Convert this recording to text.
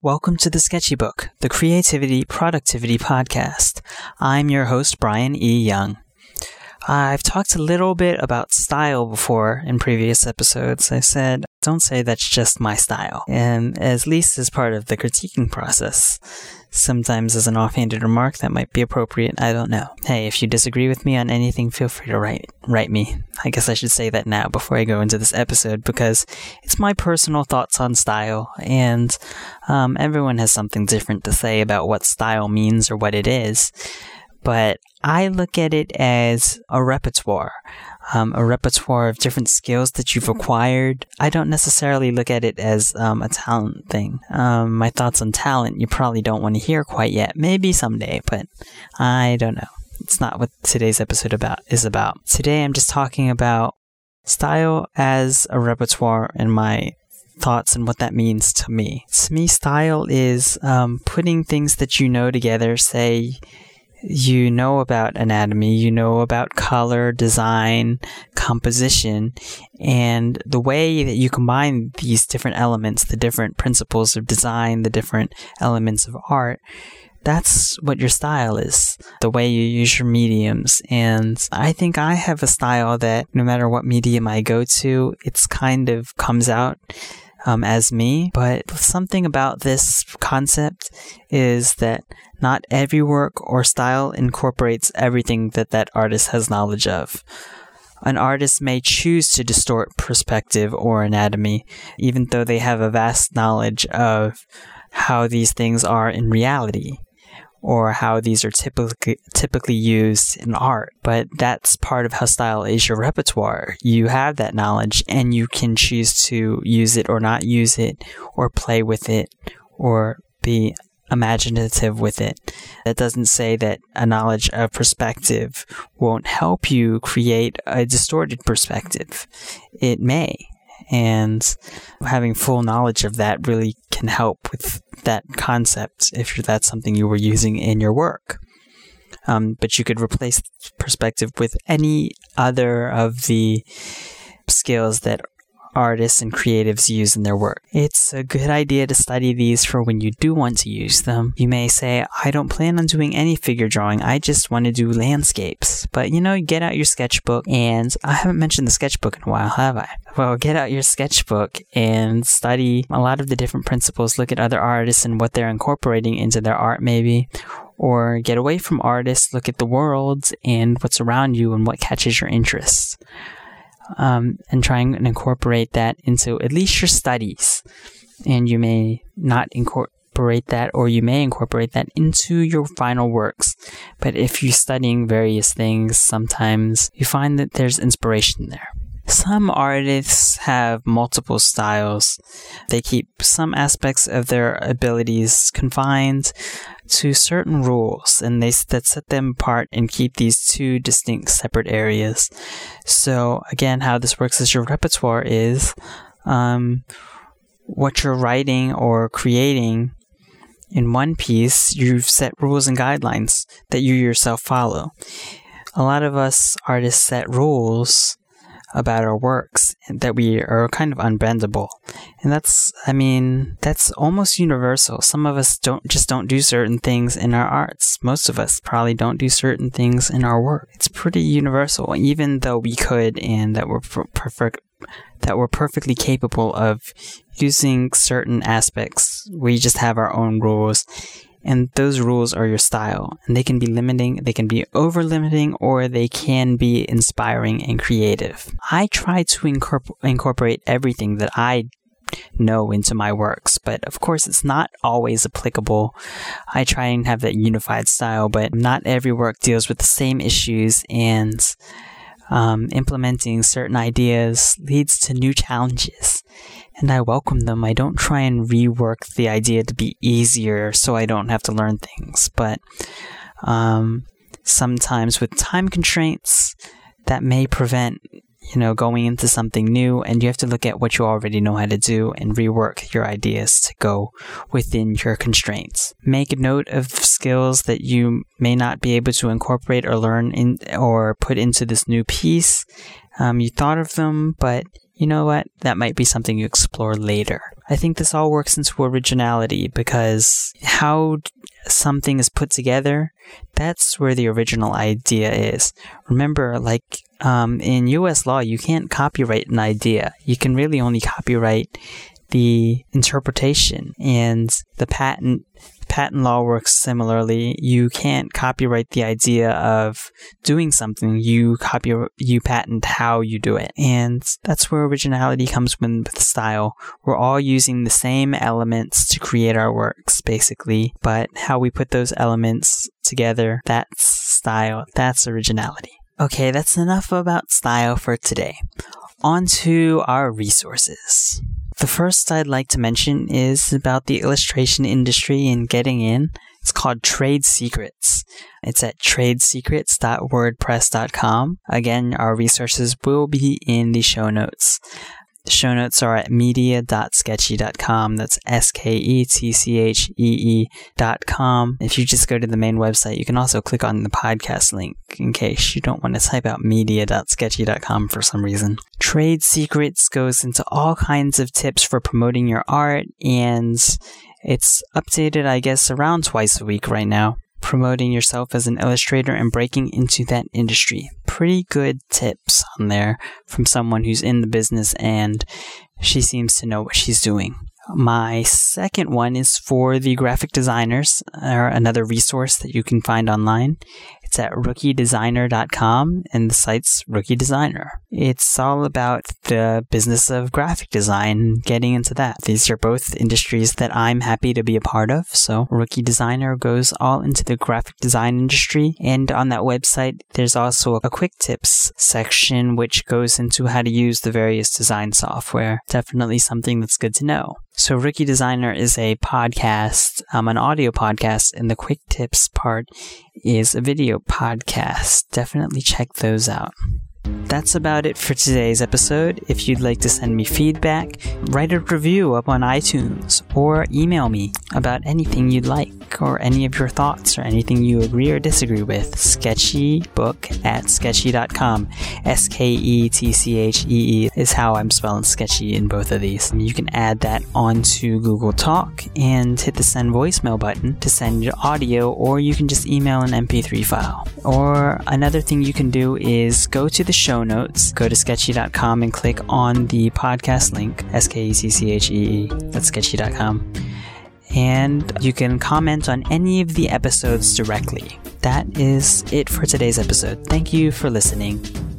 Welcome to the Sketchy Book, the Creativity Productivity Podcast. I'm your host, Brian E. Young. I've talked a little bit about style before in previous episodes. I said, don't say that's just my style, and at least as part of the critiquing process. Sometimes as an offhanded remark that might be appropriate, I don't know. Hey, if you disagree with me on anything, feel free to write me. I guess I should say that now before I go into this episode, because it's my personal thoughts on style, and everyone has something different to say about what style means or what it is. But I look at it as a repertoire of different skills that you've acquired. I don't necessarily look at it as a talent thing. My thoughts on talent you probably don't want to hear quite yet. Maybe someday, but I don't know. It's not what today's episode is about. Today I'm just talking about style as a repertoire and my thoughts and what that means to me. To me, style is putting things that you know together. Say, you know about anatomy, you know about color, design, composition, and the way that you combine these different elements, the different principles of design, the different elements of art. That's what your style is, the way you use your mediums. And I think I have a style that no matter what medium I go to, it's kind of comes out as me. But something about this concept is that not every work or style incorporates everything that artist has knowledge of. An artist may choose to distort perspective or anatomy, even though they have a vast knowledge of how these things are in reality, or how these are typically used in art. But that's part of how style is your repertoire. You have that knowledge, and you can choose to use it or not use it, or play with it, or be imaginative with it. That doesn't say that a knowledge of perspective won't help you create a distorted perspective. It may. And having full knowledge of that really can help with that concept if that's something you were using in your work. But you could replace perspective with any other of the skills that artists and creatives use in their work. It's a good idea to study these for when you do want to use them. You may say, I don't plan on doing any figure drawing, I just want to do landscapes. But get out your sketchbook, and I haven't mentioned the sketchbook in a while, have I? Well, get out your sketchbook and study a lot of the different principles. Look at other artists and what they're incorporating into their art maybe. Or get away from artists, look at the world and what's around you and what catches your interest. And trying and incorporate that into at least your studies. And you may not incorporate that, or you may incorporate that into your final works. But if you're studying various things, sometimes you find that there's inspiration there. Some artists have multiple styles. They keep some aspects of their abilities confined to certain rules, and that set them apart and keep these two distinct separate areas. So again, how this works as your repertoire is what you're writing or creating in one piece. You've set rules and guidelines that you yourself follow. A lot of us artists set rules about our works that we are kind of unbendable. And that's almost universal. Some of us don't do certain things in our arts. Most of us probably don't do certain things in our work. It's pretty universal, even though we could, and that we're perfectly capable of using certain aspects. We just have our own rules. And those rules are your style. And they can be limiting, they can be over-limiting, or they can be inspiring and creative. I try to incorporate everything that I know into my works, but of course it's not always applicable. I try and have that unified style, but not every work deals with the same issues, and implementing certain ideas leads to new challenges. And I welcome them. I don't try and rework the idea to be easier so I don't have to learn things. But sometimes with time constraints, that may prevent, going into something new, and you have to look at what you already know how to do and rework your ideas to go within your constraints. Make a note of skills that you may not be able to incorporate or learn in or put into this new piece. You thought of them, but you know what? That might be something you explore later. I think this all works into originality because how something is put together, that's where the original idea is. Remember, like in US law, you can't copyright an idea. You can really only copyright the interpretation, and the patent law works similarly. You can't copyright the idea of doing something. You patent how you do it. And that's where originality comes with style. We're all using the same elements to create our works, basically, but how we put those elements together, that's style. That's originality. Okay, that's enough about style for today. On to our resources. The first I'd like to mention is about the illustration industry and getting in. It's called Trade Secrets. It's at tradesecrets.wordpress.com. Again, our resources will be in the show notes. The show notes are at media.sketchy.com. That's SKETCHEE.com. If you just go to the main website, you can also click on the podcast link in case you don't want to type out media.sketchy.com for some reason. Trade Secrets goes into all kinds of tips for promoting your art, and it's updated, I guess, around twice a week right now. Promoting yourself as an illustrator and breaking into that industry. Pretty good tips on there from someone who's in the business and she seems to know what she's doing. My second one is for the graphic designers, or another resource that you can find online. It's at rookiedesigner.com, and the site's Rookie Designer. It's all about the business of graphic design, getting into that. These are both industries that I'm happy to be a part of, so Rookie Designer goes all into the graphic design industry, and on that website, there's also a quick tips section which goes into how to use the various design software. Definitely something that's good to know. So Rookie Designer is a podcast, an audio podcast, and the quick tips part is a video podcast. Definitely check those out. That's about it for today's episode. If you'd like to send me feedback, write a review up on iTunes or email me about anything you'd like or any of your thoughts or anything you agree or disagree with. sketchybook@sketchy.com. SKETCHEE is how I'm spelling sketchy in both of these. You can add that onto Google Talk and hit the send voicemail button to send your audio, or you can just email an MP3 file. Or another thing you can do is go to the show notes, go to sketchy.com and click on the podcast link, SKETCHEE, that's sketchy.com. And you can comment on any of the episodes directly. That is it for today's episode. Thank you for listening.